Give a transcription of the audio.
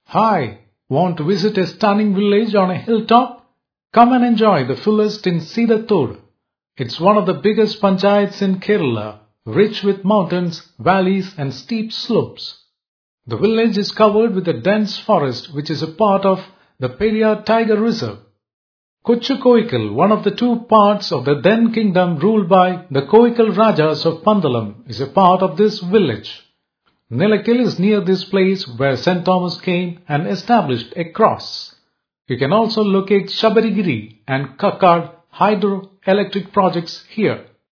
Hi, want to visit a stunning village on a hilltop? Come and enjoy the fullest in Sidathur. It's one of the biggest panchayats in Kerala, rich with mountains, valleys and steep slopes. The village is covered with a dense forest which is a part of the Periyar Tiger Reserve. Kochu one of the two parts of the then kingdom ruled by the Koikal Rajas of Pandalam, is a part of this village. Nilakil is near this place where St. Thomas came and established a cross. You can also locate Shabarigiri and Kakkad hydroelectric projects here.